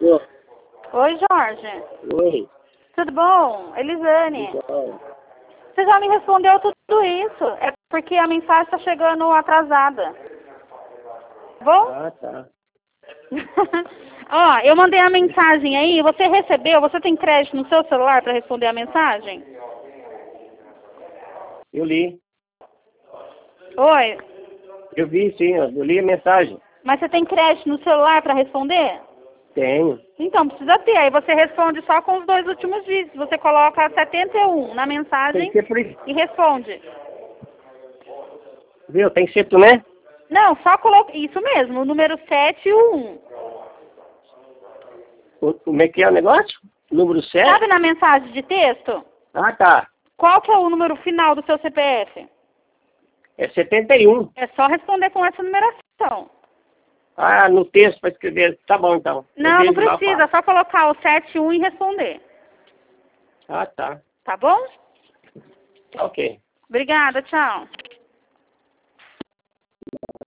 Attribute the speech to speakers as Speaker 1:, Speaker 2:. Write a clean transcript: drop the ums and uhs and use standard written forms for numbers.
Speaker 1: Ô,
Speaker 2: Oi, Jorge.
Speaker 1: oi.
Speaker 2: Tudo bom? Elisane.
Speaker 1: Igual.
Speaker 2: Você já me respondeu tudo isso. É porque a mensagem está chegando atrasada. Tá bom?
Speaker 1: Ah, tá.
Speaker 2: Ó, eu mandei a mensagem aí. Você recebeu? Você tem crédito no seu celular para responder a mensagem?
Speaker 1: Eu li.
Speaker 2: Oi.
Speaker 1: Eu vi, sim. Eu li a mensagem.
Speaker 2: Mas você tem crédito no celular para responder?
Speaker 1: Tenho.
Speaker 2: Então, precisa ter. Aí você responde só com os 2 últimos dígitos. Você coloca 71 na
Speaker 1: Tem
Speaker 2: mensagem
Speaker 1: que ser por isso.
Speaker 2: e responde.
Speaker 1: Viu? Tem que ser tu, né?
Speaker 2: Não, só coloca... Isso mesmo, o número 7 e o 1.
Speaker 1: Como é que é o negócio? Número 7?
Speaker 2: Sabe na mensagem de texto?
Speaker 1: Ah, tá.
Speaker 2: Qual que é o número final do seu CPF?
Speaker 1: É 71.
Speaker 2: É só responder com essa numeração.
Speaker 1: Ah, no texto para escrever. Tá bom, então.
Speaker 2: Não, não
Speaker 1: Eu vejo lá,
Speaker 2: precisa. É
Speaker 1: faço.
Speaker 2: só colocar o 7 e 1 e responder.
Speaker 1: Ah, tá.
Speaker 2: Tá bom?
Speaker 1: Ok.
Speaker 2: Obrigada, tchau.